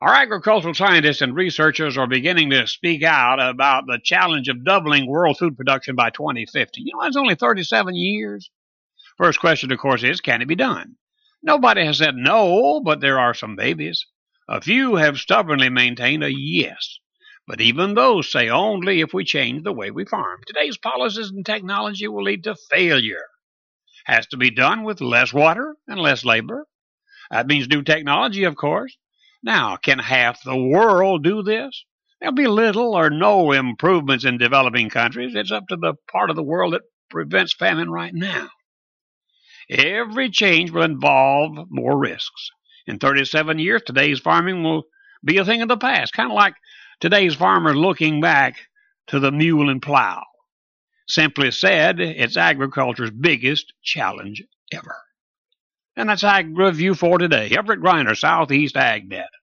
Our agricultural scientists and researchers are beginning to speak out about the challenge of doubling world food production by 2050. That's only 37 years. First question, of course, is can it be done? Nobody has said no, but there are some maybes. A few have stubbornly maintained a yes. But even those say only if we change the way we farm. Today's policies and technology will lead to failure. Has to be done with less water and less labor. That means new technology, of course. Now, can half the world do this? There'll be little or no improvements in developing countries. It's up to the part of the world that prevents famine right now. Every change will involve more risks. In 37 years, today's farming will be a thing of the past, kind of like today's farmer looking back to the mule and plow. Simply said, it's agriculture's biggest challenge ever. And that's Ag Review for today. Everett Griner, Southeast AgNet.